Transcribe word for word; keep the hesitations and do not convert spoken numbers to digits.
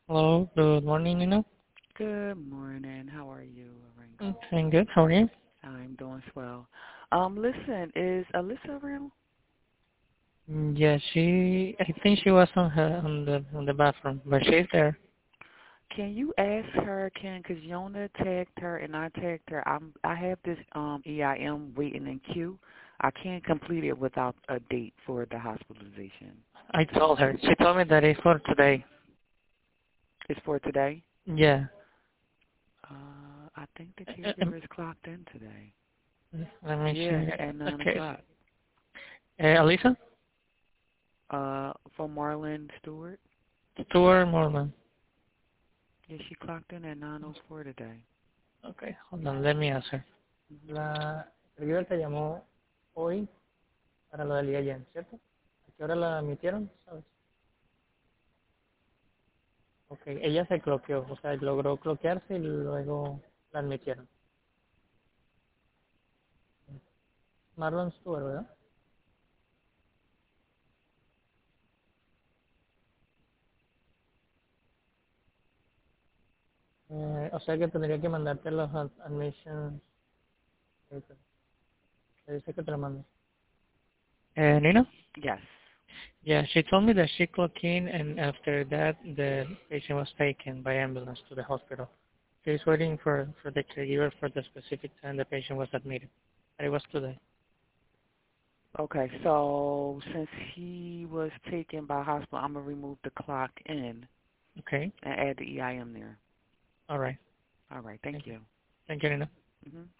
Hello, good morning, Nina. Good morning. How are you, I'm Rango? doing good. How are you? I'm doing swell. Um, listen, is Alyssa around? Mm, Yeah, she. I think she was on her on the on the bathroom, but she's there. Can you ask her? Can because Yona tagged her and I tagged her. I'm I have this um E I M waiting in queue. I can't complete it without a date for the hospitalization. I told her. She told me that it's for today. It's for today. Yeah. Uh, I think the Uh, um, caregiver is clocked in today. Let me Yeah, see. at nine Okay. o'clock. Uh, Alisa, Uh, for Marlon Stewart. Stuart Mormon. Yeah, she clocked in at nine o four today. Okay, hold on. Let me ask her. Mhm. La River te llamó hoy para lo del I A M, ¿cierto? ¿A qué hora la admitieron? ¿Sabes? Okay, ella se cloqueó, o sea, logró cloquearse y luego la admitieron. Marlon Stewart, ¿verdad? Eh, o sea que tendría que mandarte los ad- admissions. papers. Le dice que te lo mande. Uh, Nina? Yes. Yeah, she told me that she clocked in and after that the patient was taken by ambulance to the hospital. She's waiting for, for the caregiver for the specific time the patient was admitted. And it was today. Okay, so since he was taken by hospital, I'm gonna remove the clock in Okay? and add the E I M there. All right. All right, thank Thank you. you. Thank you, Nina. Mhm.